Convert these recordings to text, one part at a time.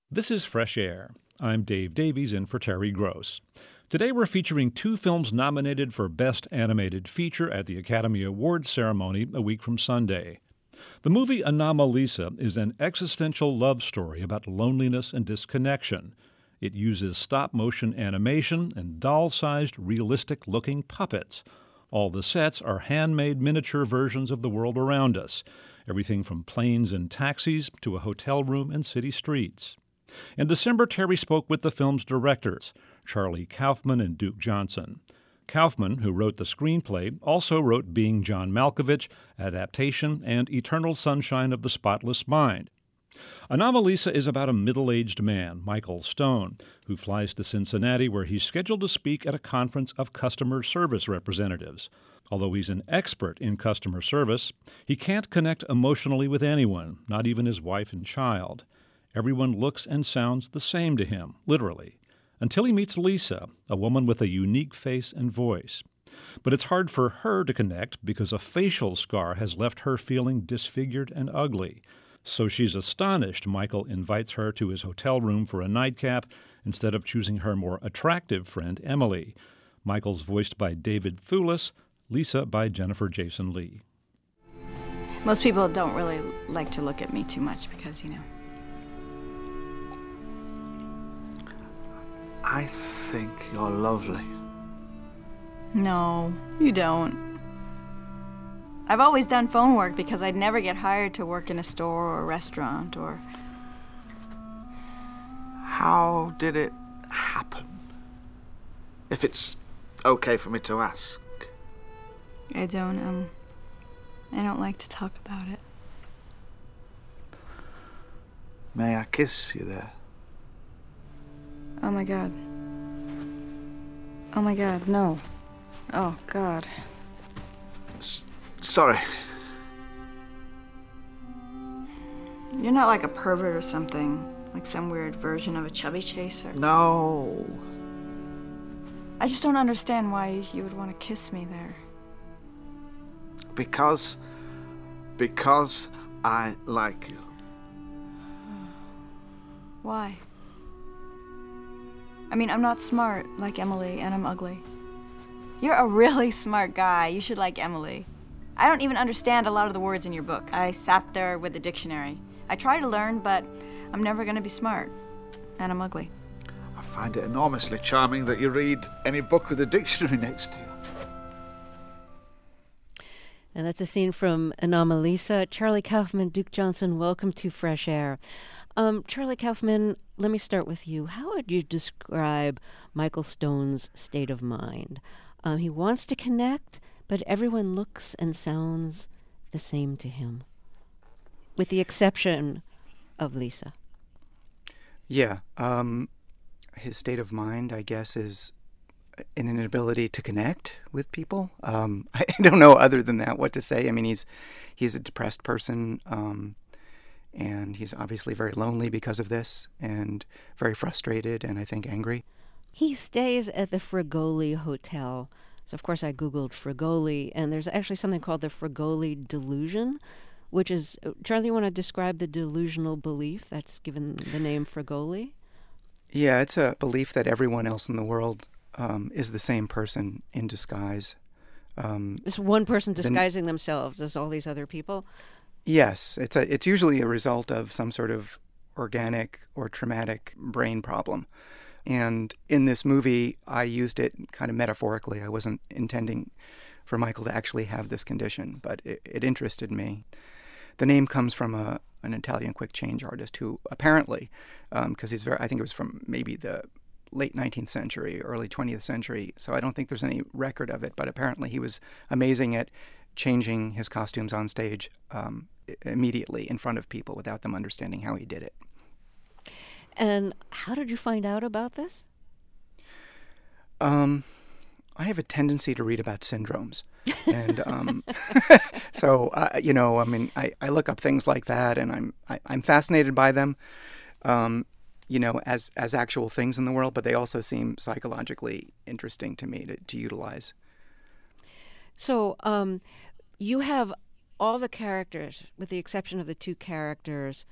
This is Fresh Air. I'm Dave Davies in for Terry Gross. Today we're featuring two films nominated for Best Animated Feature at the Academy Awards ceremony a week from Sunday. The movie Anomalisa is an existential love story about loneliness and disconnection. It uses stop-motion animation and doll-sized, realistic-looking puppets. All the sets are handmade miniature versions of the world around us, everything from planes and taxis to a hotel room and city streets. In December, Terry spoke with the film's directors, Charlie Kaufman and Duke Johnson. Kaufman, who wrote the screenplay, also wrote Being John Malkovich, Adaptation, and Eternal Sunshine of the Spotless Mind. Anomalisa is about a middle-aged man, Michael Stone, who flies to Cincinnati where he's scheduled to speak at a conference of customer service representatives. Although he's an expert in customer service, he can't connect emotionally with anyone, not even his wife and child. Everyone looks and sounds the same to him, literally, until he meets Lisa, a woman with a unique face and voice. But it's hard for her to connect because a facial scar has left her feeling disfigured and ugly. So she's astonished Michael invites her to his hotel room for a nightcap instead of choosing her more attractive friend, Emily. Michael's voiced by David Thewlis, Lisa by Jennifer Jason Leigh. Most people don't really like to look at me too much because, I think you're lovely. No, you don't. I've always done phone work because I'd never get hired to work in a store or a restaurant or... How did it happen? If it's okay for me to ask. I don't like to talk about it. May I kiss you there? Oh my God. Oh my God, no. Oh God. Sorry. You're not like a pervert or something, like some weird version of a chubby chaser. No. I just don't understand why you would want to kiss me there. Because I like you. Why? I mean, I'm not smart like Emily, and I'm ugly. You're a really smart guy. You should like Emily. I don't even understand a lot of the words in your book. I sat there with a dictionary. I try to learn, but I'm never going to be smart. And I'm ugly. I find it enormously charming that you read any book with a dictionary next to you. And that's a scene from Anomalisa. Charlie Kaufman, Duke Johnson, welcome to Fresh Air. Charlie Kaufman, let me start with you. How would you describe Michael Stone's state of mind? He wants to connect, but everyone looks and sounds the same to him, with the exception of Lisa. Yeah. His state of mind, I guess, is an inability to connect with people. I don't know other than that what to say. I mean, he's a depressed person, and he's obviously very lonely because of this, and very frustrated, and I think angry. He stays at the Fragoli Hotel. So, of course, I Googled Fragoli, and there's actually something called the Fragoli delusion, which is, Charlie, you want to describe the delusional belief that's given the name Fragoli? Yeah, it's a belief that everyone else in the world is the same person in disguise. It's one person disguising themselves as all these other people? Yes, it's usually a result of some sort of organic or traumatic brain problem. And in this movie, I used it kind of metaphorically. I wasn't intending for Michael to actually have this condition, but it interested me. The name comes from an Italian quick change artist who apparently, because I think it was from maybe the late 19th century, early 20th century, so I don't think there's any record of it, but apparently he was amazing at changing his costumes on stage immediately in front of people without them understanding how he did it. And how did you find out about this? I have a tendency to read about syndromes. And so, I mean, I look up things like that, and I'm fascinated by them, as actual things in the world, but they also seem psychologically interesting to me to utilize. So you have all the characters, with the exception of the two characters,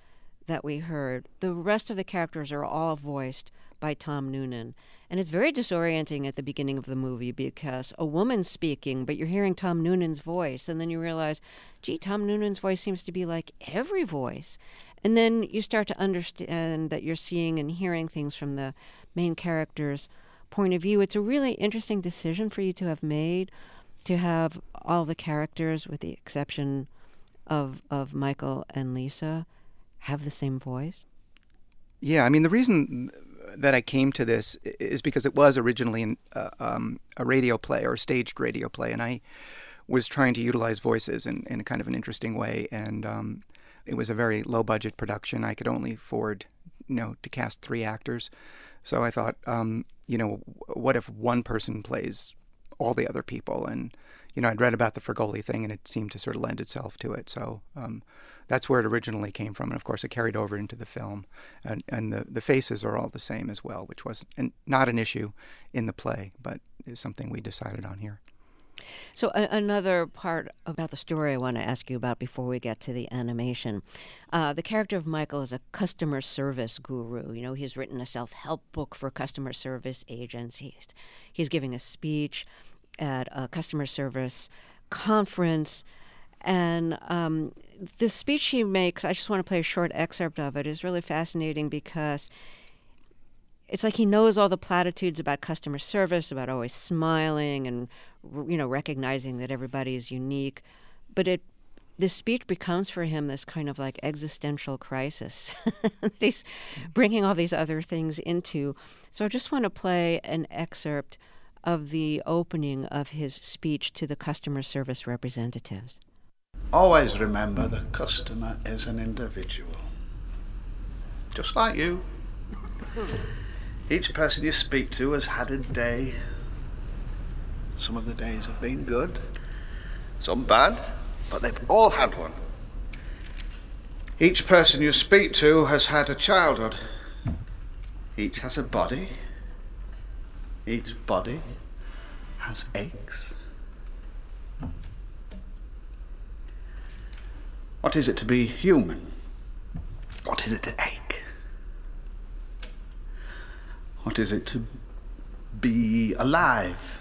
that we heard, the rest of the characters are all voiced by Tom Noonan. And it's very disorienting at the beginning of the movie because a woman's speaking, but you're hearing Tom Noonan's voice. And then you realize, gee, Tom Noonan's voice seems to be like every voice. And then you start to understand that you're seeing and hearing things from the main character's point of view. It's a really interesting decision for you to have made, to have all the characters, with the exception of Michael and Lisa, have the same voice. Yeah, I mean, the reason that I came to this is because it was originally a radio play, or a staged radio play, and I was trying to utilize voices in a kind of an interesting way, and it was a very low-budget production. I could only afford, to cast 3 actors. So I thought, what if one person plays all the other people? And, I'd read about the Fergoli thing, and it seemed to sort of lend itself to it. So that's where it originally came from. And, of course, it carried over into the film. And the faces are all the same as well, which was not an issue in the play, but is something we decided on here. So another part about the story I want to ask you about before we get to the animation. The character of Michael is a customer service guru. He's written a self-help book for customer service agents. He's giving a speech at a customer service conference. And the speech he makes, I just want to play a short excerpt of it, is really fascinating because it's like he knows all the platitudes about customer service, about always smiling and, recognizing that everybody is unique. But this speech becomes for him this kind of like existential crisis that he's bringing all these other things into. So I just want to play an excerpt of the opening of his speech to the customer service representatives. Always remember the customer is an individual, just like you. Each person you speak to has had a day. Some of the days have been good, some bad, but they've all had one. Each person you speak to has had a childhood. Each has a body. Each body has aches. What is it to be human? What is it to ache? What is it to be alive?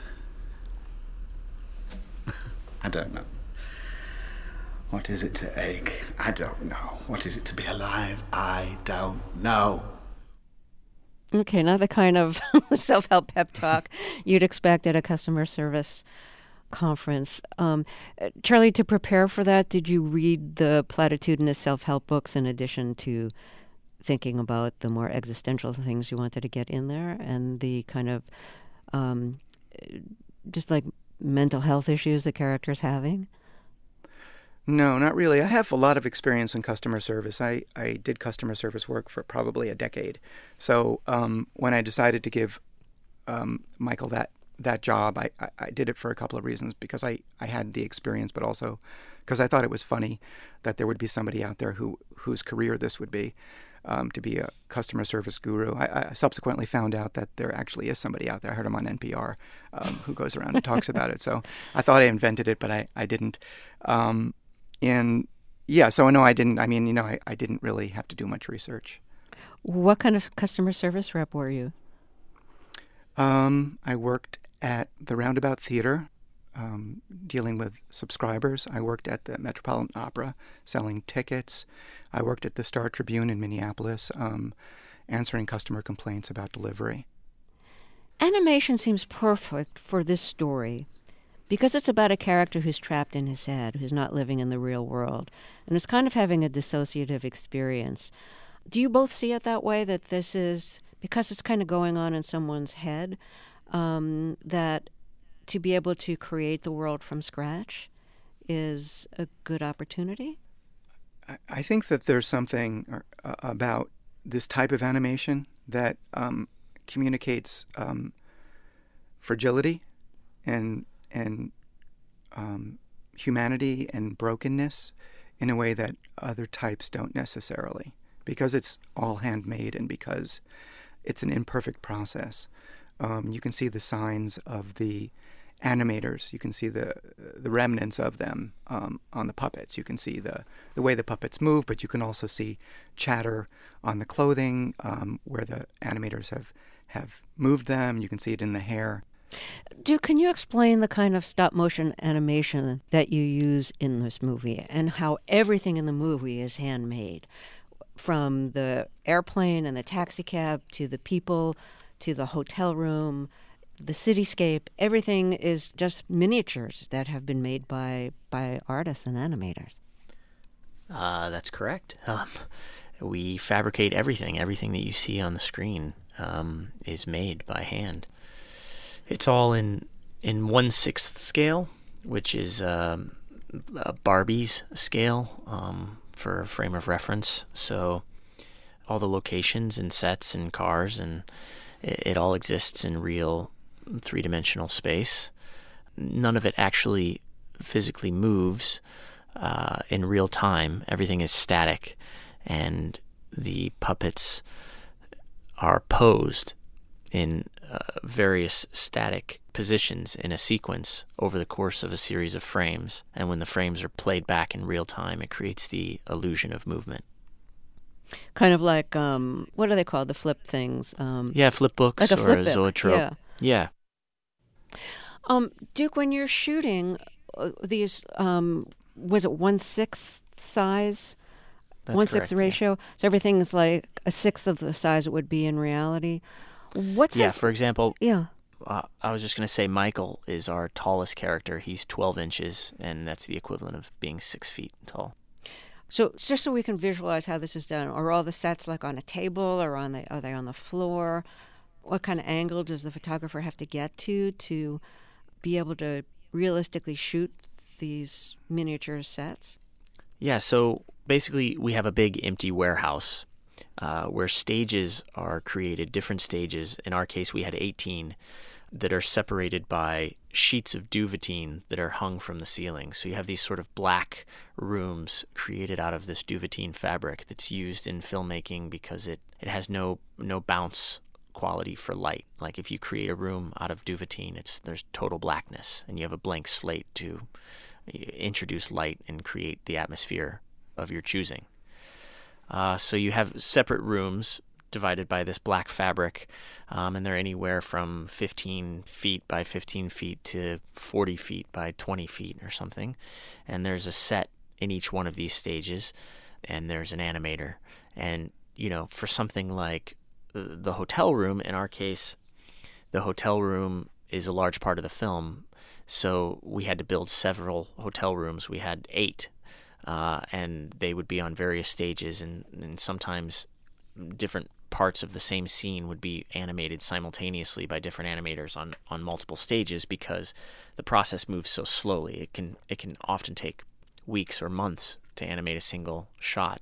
I don't know. What is it to ache? I don't know. What is it to be alive? I don't know. Okay, not the kind of self-help pep talk you'd expect at a customer service conference. Charlie, to prepare for that, did you read the platitudinous self-help books in addition to thinking about the more existential things you wanted to get in there and the kind of just like mental health issues the character's having? No, not really. I have a lot of experience in customer service. I did customer service work for probably a decade. So when I decided to give Michael that job, I did it for a couple of reasons. Because I had the experience, but also because I thought it was funny that there would be somebody out there whose career this would be, to be a customer service guru. I subsequently found out that there actually is somebody out there. I heard him on NPR who goes around and talks about it. So I thought I invented it, but I didn't. And yeah, so no, I didn't. I mean, I didn't really have to do much research. What kind of customer service rep were you? I worked at the Roundabout Theater, dealing with subscribers. I worked at the Metropolitan Opera, selling tickets. I worked at the Star Tribune in Minneapolis, answering customer complaints about delivery. Animation seems perfect for this story because it's about a character who's trapped in his head, who's not living in the real world, and is kind of having a dissociative experience. Do you both see it that way, that this is, because it's kind of going on in someone's head, that to be able to create the world from scratch is a good opportunity? I think that there's something about this type of animation that communicates fragility and humanity and brokenness in a way that other types don't necessarily, because it's all handmade and because it's an imperfect process. You can see the signs of the animators. You can see the remnants of them on the puppets. You can see the way the puppets move, but you can also see chatter on the clothing where the animators have moved them. You can see it in the hair. Duke, can you explain the kind of stop-motion animation that you use in this movie and how everything in the movie is handmade? From the airplane and the taxicab to the people to the hotel room, the cityscape, everything is just miniatures that have been made by artists and animators. That's correct. We fabricate everything. Everything that you see on the screen is made by hand. It's all in 1/6 scale, which is a Barbie's scale for a frame of reference. So all the locations and sets and cars, and it all exists in real three-dimensional space. None of it actually physically moves in real time. Everything is static, and the puppets are posed in various static positions in a sequence over the course of a series of frames. And when the frames are played back in real time, it creates the illusion of movement. Kind of like, what are they called? The flip things? Flip books, like a or flip a book. zoetrope. Yeah. Duke, when you're shooting these, was it 1/6 size? That's 1/6 correct, ratio? So everything is like a sixth of the size it would be in reality. For example, Yeah. I was just going to say Michael is our tallest character. He's 12 inches, and that's the equivalent of being 6 feet tall. So just so we can visualize how this is done, are all the sets like on a table, or are they on the floor? What kind of angle does the photographer have to get to be able to realistically shoot these miniature sets? Yeah, so basically we have a big empty warehouse where stages are created, different stages. In our case, we had 18 that are separated by sheets of duvetine that are hung from the ceiling. So you have these sort of black rooms created out of this duvetine fabric that's used in filmmaking because it has no bounce quality for light. Like if you create a room out of duvetine, there's total blackness, and you have a blank slate to introduce light and create the atmosphere of your choosing. So you have separate rooms divided by this black fabric, and they're anywhere from 15 feet by 15 feet to 40 feet by 20 feet or something. And there's a set in each one of these stages, and there's an animator. And, for something like the hotel room, in our case, the hotel room is a large part of the film, so we had to build several hotel rooms. We had 8, and they would be on various stages, and sometimes different parts of the same scene would be animated simultaneously by different animators on multiple stages because the process moves so slowly. It can often take weeks or months to animate a single shot.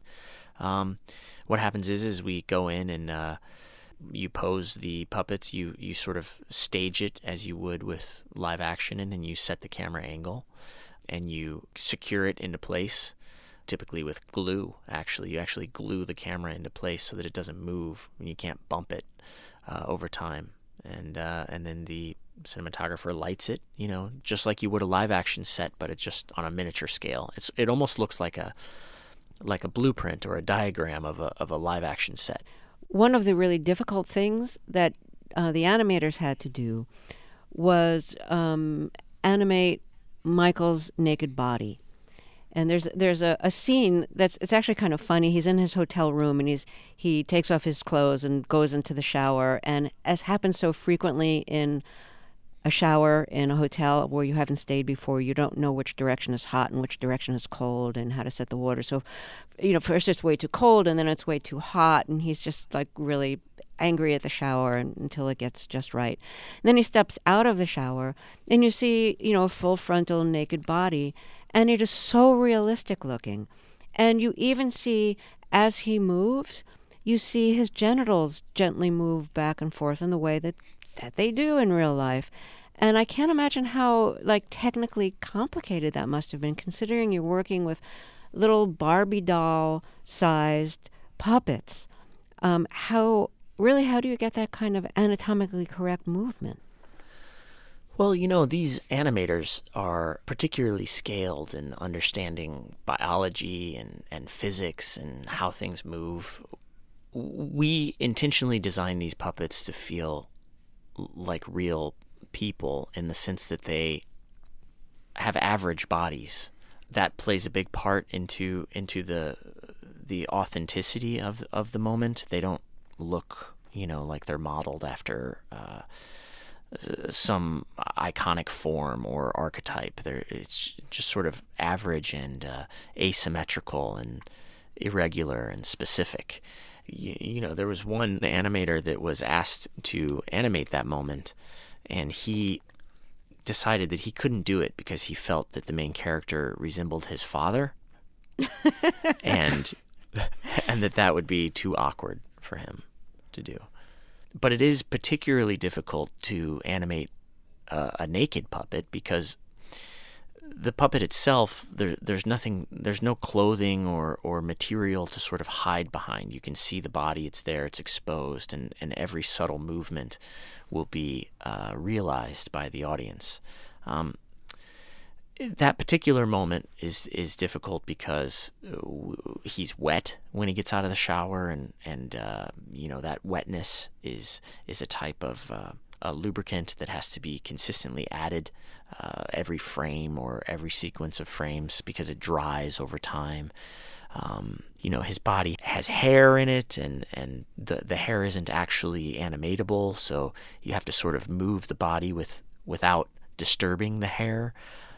What happens is we go in and you pose the puppets, you sort of stage it as you would with live action, and then you set the camera angle and you secure it into place, typically with glue. You actually glue the camera into place so that it doesn't move and you can't bump it over time. And then the cinematographer lights it, just like you would a live action set, but it's just on a miniature scale. It almost looks like a blueprint or a diagram of a live action set. One of the really difficult things that the animators had to do was animate Michael's naked body. And there's a scene it's actually kind of funny. He's in his hotel room and he takes off his clothes and goes into the shower. And as happens so frequently in a shower in a hotel where you haven't stayed before, you don't know which direction is hot and which direction is cold and how to set the water. So, first it's way too cold and then it's way too hot, and he's just like really angry at the shower until it gets just right. And then he steps out of the shower and you see, a full frontal naked body, and it is so realistic looking. And you even see, as he moves, you see his genitals gently move back and forth in the way that they do in real life. And I can't imagine how technically complicated that must have been, considering you're working with little Barbie doll sized puppets. How do you get that kind of anatomically correct movement? Well, these animators are particularly scaled in understanding biology and physics and how things move. We intentionally designed these puppets to feel like real people in the sense that they have average bodies. That plays a big part into the authenticity of the moment. They don't look, like they're modeled after some iconic form or archetype. It's just sort of average and asymmetrical and irregular and specific. There was one animator that was asked to animate that moment, and he decided that he couldn't do it because he felt that the main character resembled his father, and that would be too awkward for him to do. But it is particularly difficult to animate a naked puppet because the puppet itself, there's no clothing or material to sort of hide behind. You can see the body, it's there, it's exposed, and every subtle movement will be realized by the audience. That particular moment is difficult because he's wet when he gets out of the shower, and that wetness is a type of a lubricant that has to be consistently added every frame or every sequence of frames because it dries over time. His body has hair in it, and the hair isn't actually animatable, so you have to sort of move the body without disturbing the hair.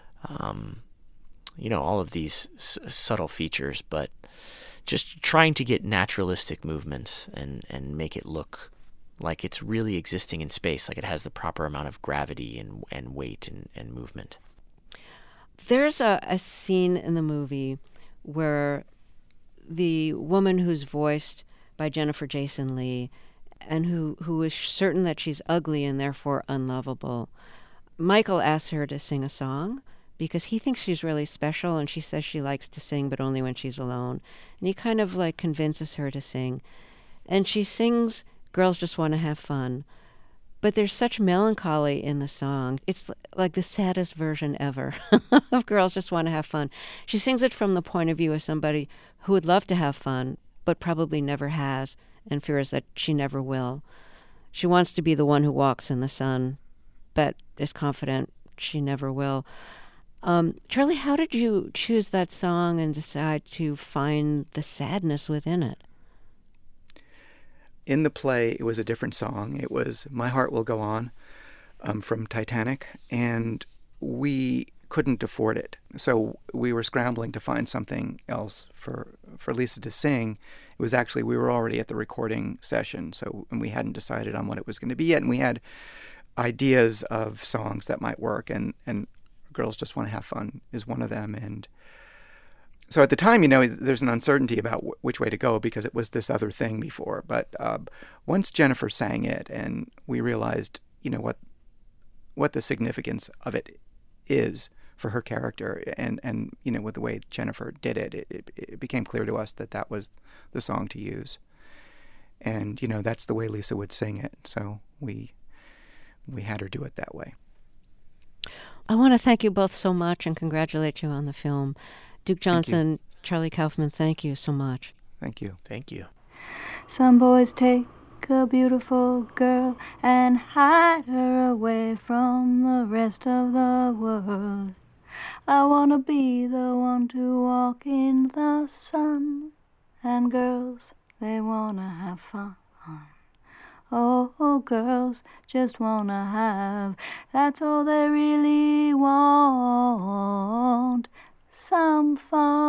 All of these subtle features, but just trying to get naturalistic movements and make it look like it's really existing in space, like it has the proper amount of gravity and weight and movement. There's a scene in the movie where the woman who's voiced by Jennifer Jason Leigh and who is certain that she's ugly and therefore unlovable, Michael asks her to sing a song because he thinks she's really special, and she says she likes to sing, but only when she's alone. And he kind of like convinces her to sing. And she sings Girls Just Want to Have Fun. But there's such melancholy in the song. It's like the saddest version ever of Girls Just Want to Have Fun. She sings it from the point of view of somebody who would love to have fun, but probably never has, and fears that she never will. She wants to be the one who walks in the sun, but is confident she never will. Charlie, how did you choose that song and decide to find the sadness within it? In the play, it was a different song. It was My Heart Will Go On from Titanic, and we couldn't afford it. So we were scrambling to find something else for Lisa to sing. It was actually, we were already at the recording session, and we hadn't decided on what it was going to be yet, and we had ideas of songs that might work, and Girls Just Want to Have Fun is one of them. And so at the time, there's an uncertainty about which way to go because it was this other thing before. But once Jennifer sang it and we realized, what the significance of it is for her character and with the way Jennifer did it, it became clear to us that was the song to use. And, that's the way Lisa would sing it. So we had her do it that way. I want to thank you both so much and congratulate you on the film. Duke Johnson, Charlie Kaufman, thank you so much. Thank you. Thank you. Some boys take a beautiful girl and hide her away from the rest of the world. I want to be the one to walk in the sun, and girls, they want to have fun. Oh, girls just want to have, that's all they really want. Some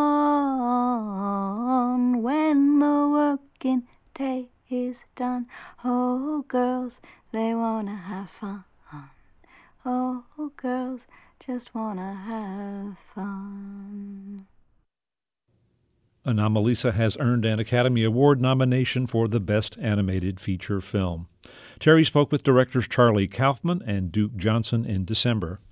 fun when the working day is done. Oh, girls, they want to have fun. Oh, girls just want to have fun. Anomalisa has earned an Academy Award nomination for the Best Animated Feature Film. Terry spoke with directors Charlie Kaufman and Duke Johnson in December.